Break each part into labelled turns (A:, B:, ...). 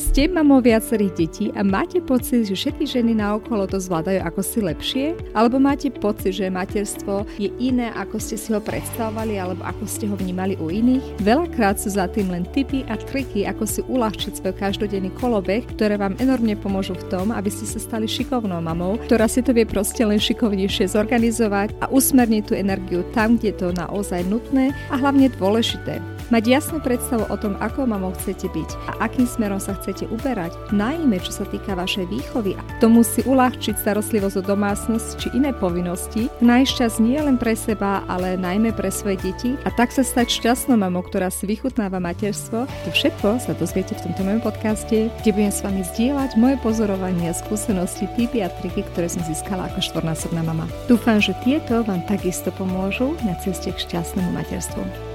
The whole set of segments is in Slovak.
A: Ste mamou viacerých detí a máte pocit, že všetky ženy naokolo to zvládajú ako si lepšie? Alebo máte pocit, že materstvo je iné, ako ste si ho predstavovali alebo ako ste ho vnímali u iných? Veľakrát sú za tým len tipy a triky, ako si uľahčiť svoj každodenný kolobeh, ktoré vám enormne pomôžu v tom, aby ste sa stali šikovnou mamou, ktorá si to vie proste len šikovnejšie zorganizovať a usmerniť tú energiu tam, kde je to naozaj nutné a hlavne dôležité. Mať jasnú predstavu o tom, ako mamou chcete byť a akým smerom sa chcete uberať, najmä čo sa týka vašej výchovy a tomu si uľahčiť starostlivosť o domácnosť či iné povinnosti, nájsť čas nie len pre seba, ale najmä pre svoje deti a tak sa stať šťastnou mamou, ktorá si vychutnáva materstvo. To všetko sa dozviete v tomto mojom podcaste, kde budem s vami zdieľať moje pozorovania, skúsenosti, tipy a triky, ktoré som získala ako štvornásobná mama. Dúfam, že tieto vám takisto pomôžu na ceste k šťastnému materstvu.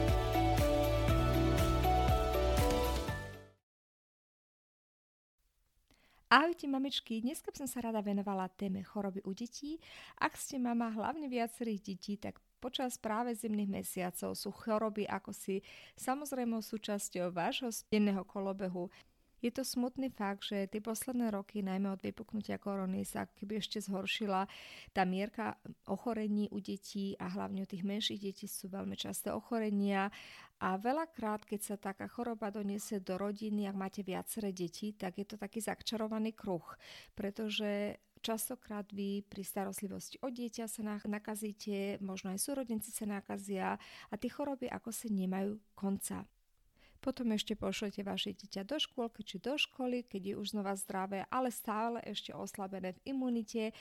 A: Ahojte mamičky, dneska som sa rada venovala téme choroby u detí. Ak ste mama hlavne viacerých detí, tak počas práve zimných mesiacov sú choroby ako si samozrejmou súčasťou vášho denného kolobehu. Je to smutný fakt, že tie posledné roky, najmä od vypuknutia korony, sa keby ešte zhoršila tá mierka ochorení u detí a hlavne u tých menších detí sú veľmi časté ochorenia. A veľakrát, keď sa taká choroba doniesie do rodiny, ak máte viaceré deti, tak je to taký začarovaný kruh, pretože častokrát vy pri starostlivosti o dieťa sa nakazíte, možno aj súrodenci sa nakazia a tie choroby ako si nemajú konca. Potom ešte pošlete vaše dieťa do škôlky či do školy, keď je už znova zdravé, ale stále ešte oslabené v imunite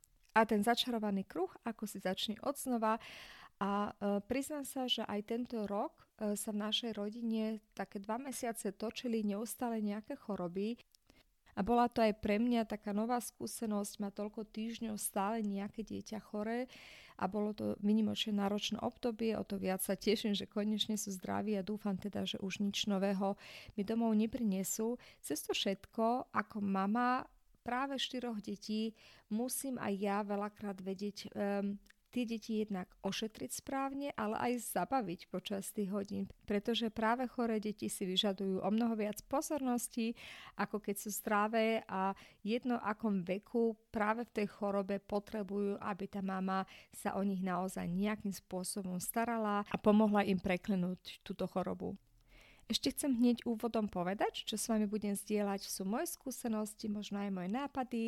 A: a ten začarovaný kruh ako si začne odznova. A priznám sa, že aj tento rok sa v našej rodine také 2 mesiace točili neustále nejaké choroby. A bola to aj pre mňa taká nová skúsenosť, má toľko týždňov stále nejaké dieťa choré a bolo to výnimočne náročné obdobie, o to viac sa teším, že konečne sú zdraví a dúfam teda, že už nič nového mi domov neprinesú. Cez to všetko, ako mama práve 4 detí, musím aj ja veľakrát vedieť tie deti jednak ošetriť správne, ale aj zabaviť počas tých hodín, pretože práve choré deti si vyžadujú o mnoho viac pozornosti, ako keď sú zdravé a jedno akom veku práve v tej chorobe potrebujú, aby tá mama sa o nich naozaj nejakým spôsobom starala a pomohla im preklenúť túto chorobu. Ešte chcem hneď úvodom povedať, čo s vami budem zdieľať, sú moje skúsenosti, možno aj moje nápady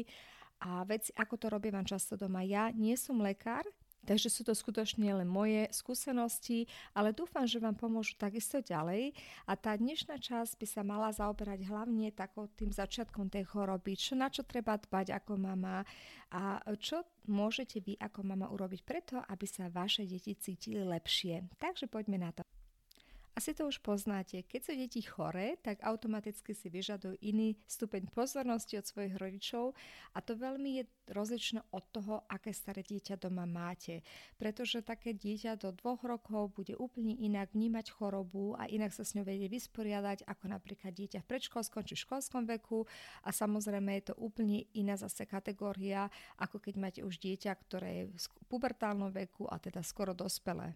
A: a veci, ako to robím vám často doma. Ja nie som lekár, takže sú to skutočne len moje skúsenosti, ale dúfam, že vám pomôžu takisto ďalej. A tá dnešná časť by sa mala zaoberať hlavne tým začiatkom tej choroby, na čo treba dbať ako mama a čo môžete vy ako mama urobiť preto, aby sa vaše deti cítili lepšie. Takže poďme na to. Asi to už poznáte, keď sú deti choré, tak automaticky si vyžadujú iný stupeň pozornosti od svojich rodičov a to veľmi je rozličné od toho, aké staré dieťa doma máte. Pretože také dieťa do 2 rokov bude úplne inak vnímať chorobu a inak sa s ňou vedie vysporiadať ako napríklad dieťa v predškolskom či školskom veku a samozrejme je to úplne iná zase kategória, ako keď máte už dieťa, ktoré je v pubertálnom veku a teda skoro dospelé.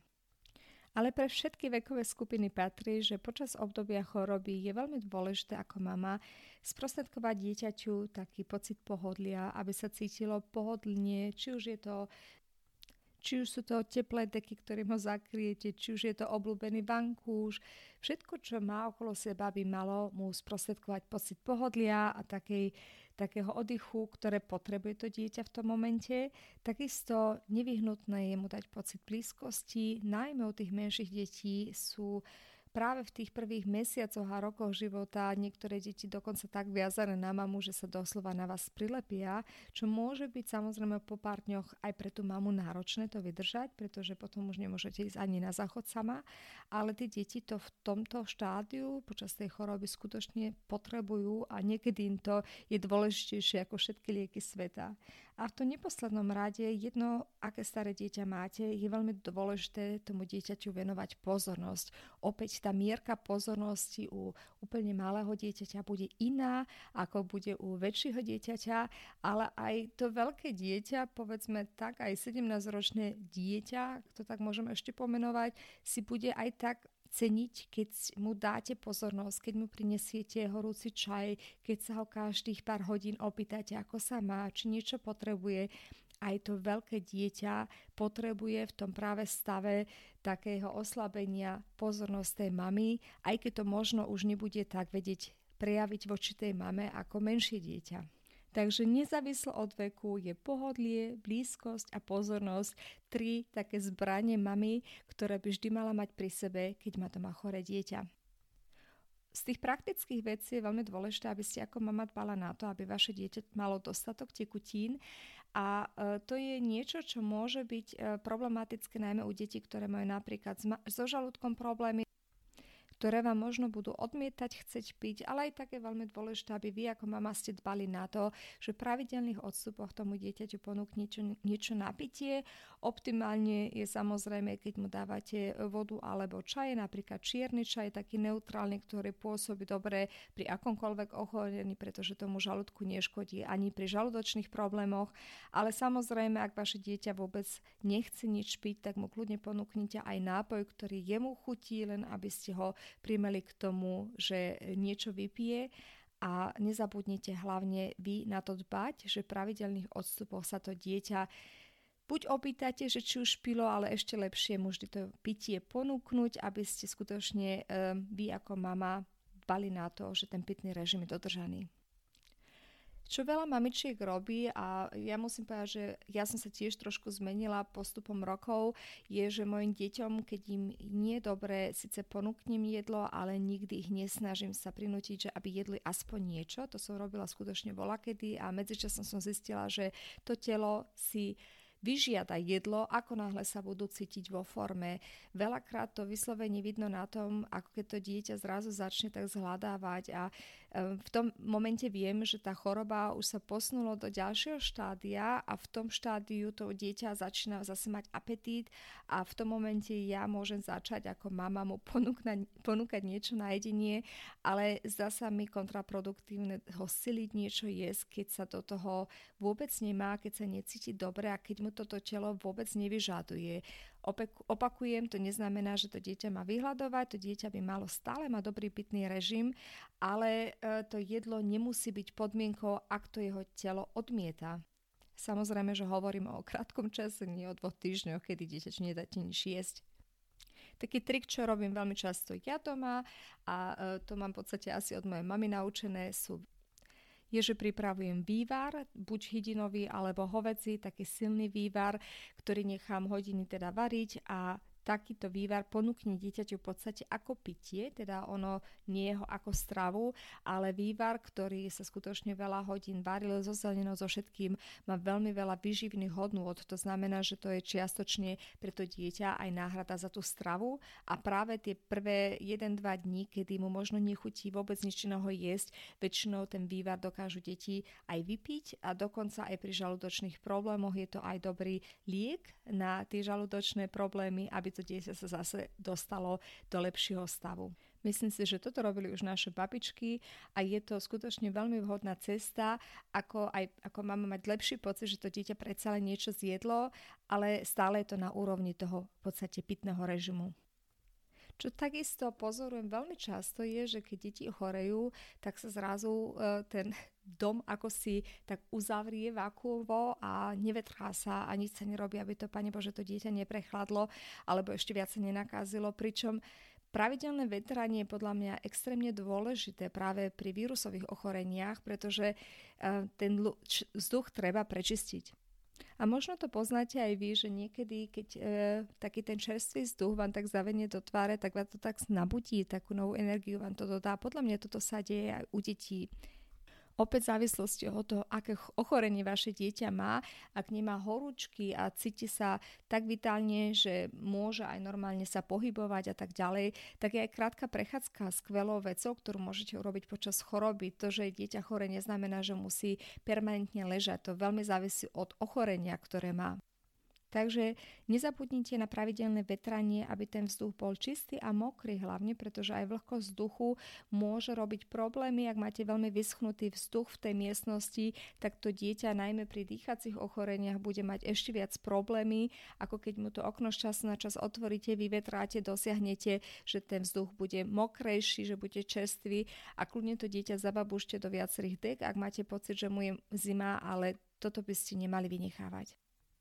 A: Ale pre všetky vekové skupiny patrí, že počas obdobia choroby je veľmi dôležité ako mama sprostredkovať dieťaťu taký pocit pohodlia, aby sa cítilo pohodlne, či už sú to teplé deky, ktorým ho zakriete, či už je to obľúbený vankúš. Všetko, čo má okolo seba, by malo mu sprostredkovať pocit pohodlia a takého oddychu, ktoré potrebuje to dieťa v tom momente. Takisto nevyhnutné je mu dať pocit blízkosti, najmä u tých menších detí sú práve v tých prvých mesiacoch a rokoch života niektoré deti dokonca tak viazané na mamu, že sa doslova na vás prilepia, čo môže byť samozrejme po pár dňoch aj pre tú mamu náročné to vydržať, pretože potom už nemôžete ísť ani na záchod sama, ale tie deti to v tomto štádiu počas tej choroby skutočne potrebujú a niekedy im to je dôležitejšie ako všetky lieky sveta. A v tom neposlednom rade jedno, aké staré dieťa máte, je veľmi dôležité tomu dieťaťu venovať pozornosť. Opäť tá mierka pozornosti u úplne malého dieťaťa bude iná, ako bude u väčšieho dieťaťa, ale aj to veľké dieťa, povedzme tak, aj 17-ročné dieťa, to tak môžeme ešte pomenovať, si bude aj tak ceniť, keď mu dáte pozornosť, keď mu prinesiete horúci čaj, keď sa ho každých pár hodín opýtate, ako sa má, či niečo potrebuje. Aj to veľké dieťa potrebuje v tom práve stave takého oslabenia pozornosť tej mamy, aj keď to možno už nebude tak vedieť prejaviť voči tej mame ako menšie dieťa. Takže nezávislo od veku je pohodlie, blízkosť a pozornosť 3 také zbranie mamy, ktoré by vždy mala mať pri sebe, keď má doma choré dieťa. Z tých praktických vecí je veľmi dôležité, aby ste ako mama dbala na to, aby vaše dieťa malo dostatok tekutín a to je niečo, čo môže byť problematické najmä u detí, ktoré majú napríklad so žalúdkom problémy, ktoré vám možno budú odmietať, chceť piť, ale aj také veľmi dôležité, aby vy ako mama ste dbali na to, že v pravidelných odstupoch tomu dieťaťu ponúknete niečo na pitie. Optimálne je samozrejme, keď mu dávate vodu alebo čaj, napríklad čierny čaj, taký neutrálny, ktorý pôsobí dobre pri akomkoľvek ochorení, pretože tomu žalúdku neškodí ani pri žalúdočných problémoch. Ale samozrejme, ak vaše dieťa vôbec nechce nič piť, tak mu kľudne ponúknite aj nápoj, ktorý jemu chutí, len aby ste ho primeli k tomu, že niečo vypije a nezabudnite hlavne vy na to dbať, že v pravidelných odstupoch sa to dieťa buď opýtate, že či už pilo, ale ešte lepšie mu vždy to pitie ponúknuť, aby ste skutočne vy ako mama dbali na to, že ten pitný režim je dodržaný. Čo veľa mamičiek robí, a ja musím povedať, že ja som sa tiež trošku zmenila postupom rokov, je, že mojim deťom, keď im nie je dobre, síce ponúknem jedlo, ale nikdy ich nesnažím sa prinútiť, že aby jedli aspoň niečo. To som robila skutočne volakedy a medzičasom som zistila, že to telo si vyžiada jedlo, ako náhle sa budú cítiť vo forme. Veľakrát to vyslovene vidno na tom, ako keď to dieťa zrazu začne tak zhľadávať a v tom momente viem, že tá choroba už sa posunulo do ďalšieho štádia a v tom štádiu to dieťa začína zase mať apetít a v tom momente ja môžem začať ako mama mu ponúkať niečo na jedenie, ale zdá sa mi kontraproduktívne ho siliť niečo jesť, keď sa do toho vôbec nemá, keď sa necíti dobre a keď mu toto telo vôbec nevyžaduje. Opakujem, to neznamená, že to dieťa má vyhľadovať, to dieťa by malo stále mať dobrý pitný režim, ale to jedlo nemusí byť podmienkou, ak to jeho telo odmieta. Samozrejme, že hovorím o krátkom čase, nie o 2 týždňoch, kedy dieťaču nedáte nič jesť. Taký trik, čo robím veľmi často ja doma a to mám v podstate asi od mojej mamy naučené, je, že pripravujem vývar, buď hydinový alebo hovädzí, taký silný vývar, ktorý nechám hodiny teda variť a takýto vývar ponúkne dieťaťu v podstate ako pitie, teda ono nie je ho ako stravu, ale vývar, ktorý sa skutočne veľa hodín varil so zeleninou, so všetkým, má veľmi veľa výživných hodnôt. To znamená, že to je čiastočne pre to dieťa aj náhrada za tú stravu a práve tie prvé 1-2 dní, kedy mu možno nechutí vôbec nič iného jesť, väčšinou ten vývar dokážu deti aj vypiť a dokonca aj pri žalúdočných problémoch je to aj dobrý liek na tie žalúdočné problémy, aby to dieťa sa zase dostalo do lepšieho stavu. Myslím si, že toto robili už naše babičky a je to skutočne veľmi vhodná cesta, ako máme mať lepší pocit, že to dieťa predsa len niečo zjedlo, ale stále je to na úrovni toho v podstate pitného režimu. Čo takisto pozorujem veľmi často je, že keď deti chorejú, tak sa zrazu ten dom ako si tak uzavrie vakúovo a nevetrá sa a nič sa nerobí, aby to, Pane Bože, to dieťa neprechladlo alebo ešte viac sa nenakázilo, pričom pravidelné vetranie je podľa mňa extrémne dôležité práve pri vírusových ochoreniach, pretože ten vzduch treba prečistiť. A možno to poznáte aj vy, že niekedy, keď taký ten čerstvý vzduch vám tak zavenie do tváre, tak vám to tak nabudí, takú novú energiu vám to dodá. Podľa mňa toto sa deje aj u detí. Opäť v závislosti od toho, aké ochorenie vaše dieťa má, ak nemá horúčky a cíti sa tak vitálne, že môže aj normálne sa pohybovať a tak ďalej, tak je aj krátka prechádzka skvelou vecou, ktorú môžete urobiť počas choroby. To, že je dieťa choré, neznamená, že musí permanentne ležať. To veľmi závisí od ochorenia, ktoré má. Takže nezabudnite na pravidelné vetranie, aby ten vzduch bol čistý a mokrý hlavne, pretože aj vlhkosť vzduchu môže robiť problémy. Ak máte veľmi vyschnutý vzduch v tej miestnosti, tak to dieťa najmä pri dýchacích ochoreniach bude mať ešte viac problémy, ako keď mu to okno z času na čas otvoríte, vyvetráte, dosiahnete, že ten vzduch bude mokrejší, že bude čerstvý a kľudne to dieťa zababúšte do viacerých dek, ak máte pocit, že mu je zima, ale toto by ste nemali vynechávať.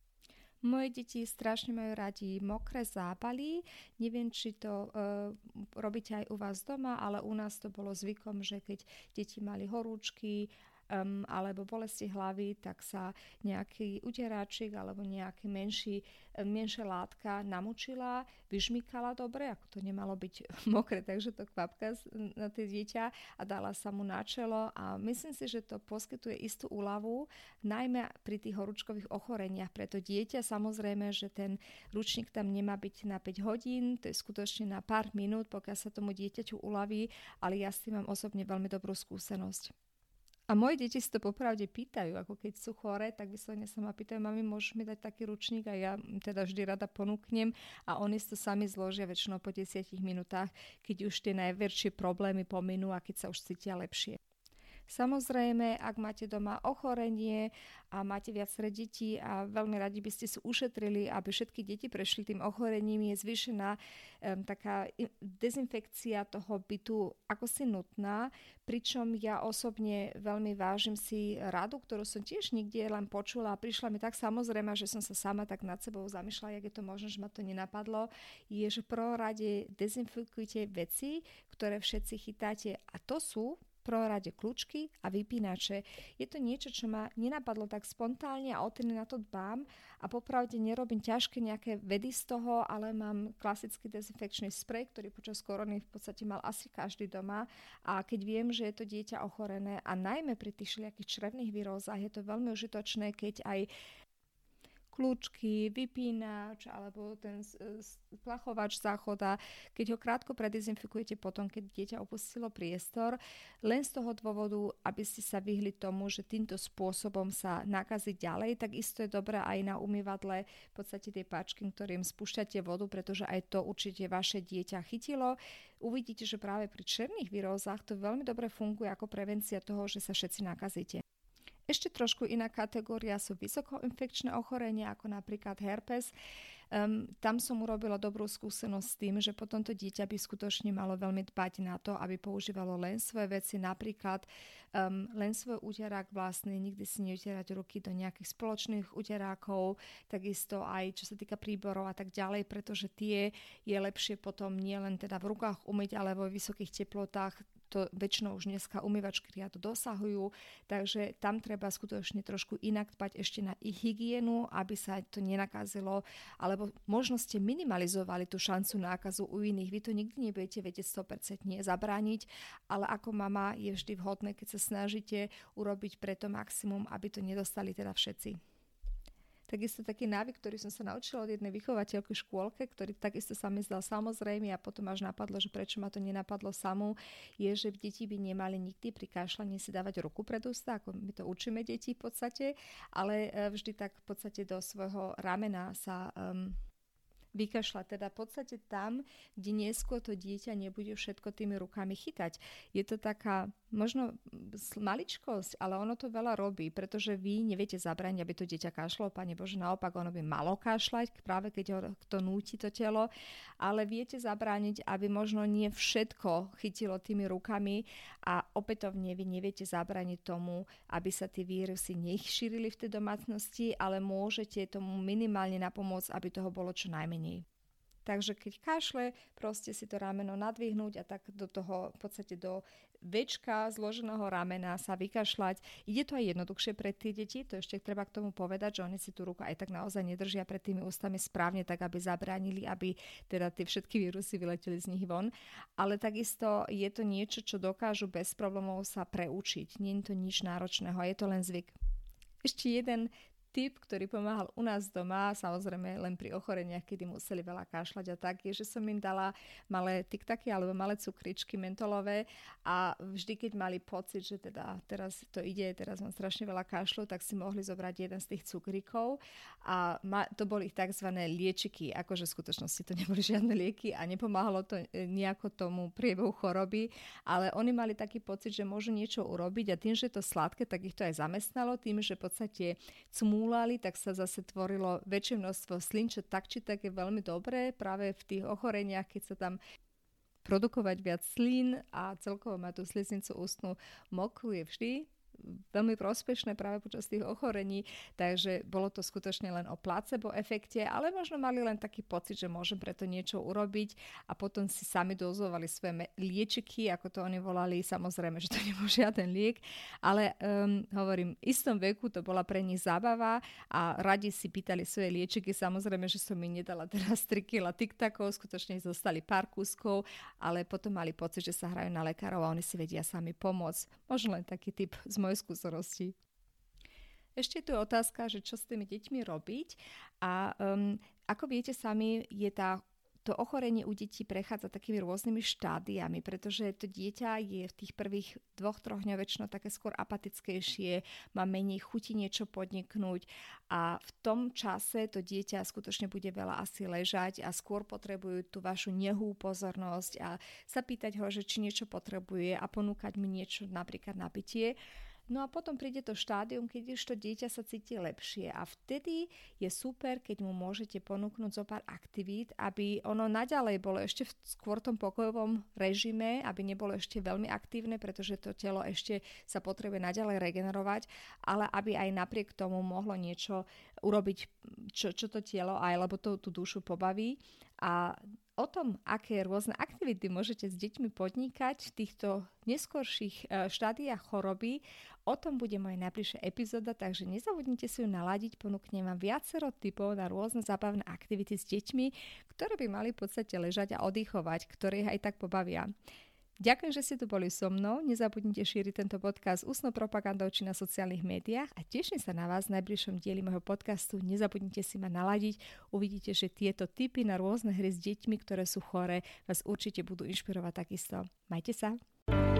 A: Moje deti strašne majú radi mokré zápaly. Neviem, či to robíte aj u vás doma, ale u nás to bolo zvykom, že keď deti mali horúčky alebo bolesti hlavy, tak sa nejaký uteráčik alebo nejaký menšia látka namočila, vyžmykala dobre, ako to nemalo byť mokré, takže to kvapka na tie dieťa a dala sa mu na čelo a myslím si, že to poskytuje istú úľavu, najmä pri tých horúčkových ochoreniach. Preto dieťa samozrejme, že ten ručník tam nemá byť na 5 hodín, to je skutočne na pár minút, pokiaľ sa tomu dieťaťu uľaví, ale ja s tým mám osobne veľmi dobrú skúsenosť. A moje deti si to popravde pýtajú, ako keď sú choré, tak vyslovene sa ma pýtajú, mami, môžeš mi dať taký ručník a ja teda vždy rada ponúknem a oni si to sami zložia väčšinou po 10 minútach, keď už tie najväčšie problémy pominú a keď sa už cítia lepšie. Samozrejme, ak máte doma ochorenie a máte viaceré deti a veľmi radi by ste si ušetrili, aby všetky deti prešli tým ochorením, je zvýšená taká dezinfekcia toho bytu ako si nutná, pričom ja osobne veľmi vážim si radu, ktorú som tiež nikde len počula a prišla mi tak samozrejme, že som sa sama tak nad sebou zamýšľala, jak je to možné, že ma to nenapadlo, je, že v prvom rade dezinfikujte veci, ktoré všetci chytáte a to sú v prvom rade kľúčky a vypínače. Je to niečo, čo ma nenapadlo tak spontánne a odtedy na to dbám a popravde nerobím ťažké nejaké vedy z toho, ale mám klasický dezinfekčný sprej, ktorý počas korony v podstate mal asi každý doma a keď viem, že je to dieťa ochorené a najmä pri tých všelijakých črevných vírózach je to veľmi užitočné, keď aj kľúčky, vypínač alebo ten splachovač záchoda, keď ho krátko predezinfikujete potom, keď dieťa opustilo priestor, len z toho dôvodu, aby ste sa vyhli tomu, že týmto spôsobom sa nakazí ďalej, tak isto je dobré aj na umývadle v podstate tie páčky, ktorým spúšťate vodu, pretože aj to určite vaše dieťa chytilo. Uvidíte, že práve pri černých vírózach to veľmi dobre funguje ako prevencia toho, že sa všetci nakazíte. Ešte trošku iná kategória sú vysokoinfekčné ochorenia, ako napríklad herpes. Tam som urobila dobrú skúsenosť s tým, že potom to dieťa by skutočne malo veľmi dbať na to, aby používalo len svoje veci, napríklad len svoj uterák vlastný, nikdy si neutierať ruky do nejakých spoločných uterákov, takisto aj čo sa týka príborov a tak ďalej, pretože tie je lepšie potom nielen teda v rukách umyť, ale vo vysokých teplotách. To väčšinou už dneska umývačky riadu dosahujú, takže tam treba skutočne trošku inak dbať ešte na ich hygienu, aby sa to nenakazilo, alebo možno ste minimalizovali tú šancu nákazu u iných. Vy to nikdy nebudete vedieť 100% zabrániť, ale ako mama je vždy vhodné, keď sa snažíte urobiť preto maximum, aby to nedostali teda všetci. Takisto taký návyk, ktorý som sa naučila od jednej vychovateľky v škôlke, ktorý takisto sa mi zdal samozrejme a potom až napadlo, že prečo ma to nenapadlo samú, je, že deti by nemali nikdy pri kašľaní si dávať ruku pred ústa, ako my to učíme deti v podstate, ale vždy tak v podstate do svojho ramena sa vykašľať, teda v podstate tam, kde neskôr to dieťa nebude všetko tými rukami chytať. Je to taká možno maličkosť, ale ono to veľa robí, pretože vy neviete zabrániť, aby to dieťa kašlo, Pane Bože, naopak ono by malo kašľať, práve keď ho to núti to telo, ale viete zabrániť, aby možno nie všetko chytilo tými rukami a opätovne vy neviete zabrániť tomu, aby sa tie vírusy nešírili v tej domácnosti, ale môžete tomu minimálne napomôcť, aby toho bolo čo najmenej. Takže keď kašle, proste si to rameno nadvihnúť a tak do toho v podstate do väčka zloženého ramena sa vykašľať. Ide to aj jednoduchšie pre tie deti, to ešte treba k tomu povedať, že oni si tú ruku aj tak naozaj nedržia pred tými ústami správne, tak aby zabránili, aby teda tie všetky vírusy vyleteli z nich von. Ale takisto je to niečo, čo dokážu bez problémov sa preučiť. Nie je to nič náročného, je to len zvyk. Ešte jeden tip, ktorý pomáhal u nás doma, samozrejme len pri ochoreniach, kedy museli veľa kašľať a tak, je, že som im dala malé tiktaky alebo malé cukričky mentolové a vždy, keď mali pocit, že teda teraz to ide, teraz mám strašne veľa kašľu, tak si mohli zobrať jeden z tých cukríkov a to boli ich tzv. Liečiky, akože v skutočnosti to neboli žiadne lieky a nepomáhalo to nejako tomu priebehu choroby, ale oni mali taký pocit, že môžu niečo urobiť a tým, že je to sladké, tak ich to aj zamestnalo, tým, že v podstate cmúlali, tak sa zase tvorilo väčšie množstvo slín, čo tak či tak je veľmi dobré práve v tých ochoreniach, keď sa tam produkovať viac slín a celkovo má tú sliznicu ústnu mokrú je vždy veľmi prospešné práve počas tých ochorení, takže bolo to skutočne len o placebo efekte, ale možno mali len taký pocit, že môžem preto niečo urobiť a potom si sami dozovali svoje liečiky, ako to oni volali, samozrejme, že to nebol žiaden liek, ale hovorím, v istom veku to bola pre nich zábava a radi si pýtali svoje liečiky, samozrejme, že som im nedala teraz 3 kg tiktakov, skutočne zostali pár kúskov, ale potom mali pocit, že sa hrajú na lekárov a oni si vedia sami pomôcť. Možno len taký tip z mojej skúsenosti. Ešte tu je otázka, že čo s tými deťmi robiť a ako viete sami, to ochorenie u detí prechádza takými rôznymi štádiami, pretože to dieťa je v tých prvých 2-3 dňoch väčšinou také skôr apatickejšie, má menej chuti niečo podniknúť a v tom čase to dieťa skutočne bude veľa asi ležať a skôr potrebujú tú vašu nehú pozornosť a sa pýtať ho, že či niečo potrebuje a ponúkať mu niečo, napríklad napitie. No a potom príde to štádium, keď už to dieťa sa cíti lepšie a vtedy je super, keď mu môžete ponúknuť zo pár aktivít, aby ono naďalej bolo ešte skôr v tom pokojovom režime, aby nebolo ešte veľmi aktívne, pretože to telo ešte sa potrebuje naďalej regenerovať, ale aby aj napriek tomu mohlo niečo urobiť, čo to telo aj, lebo to tú dušu pobaví. A o tom, aké rôzne aktivity môžete s deťmi podnikať v týchto neskorších štádiách choroby, o tom bude moja najbližšia epizóda, takže nezabudnite si ju naladiť, ponúknem vám viacero tipov na rôzne zábavné aktivity s deťmi, ktoré by mali v podstate ležať a oddychovať, ktoré ich aj tak pobavia. Ďakujem, že ste tu boli so mnou, nezabudnite šíriť tento podcast ústnou propagandou či na sociálnych médiách a teším sa na vás v najbližšom dieli môjho podcastu. Nezabudnite si ma naladiť, uvidíte, že tieto tipy na rôzne hry s deťmi, ktoré sú choré, vás určite budú inšpirovať takisto. Majte sa!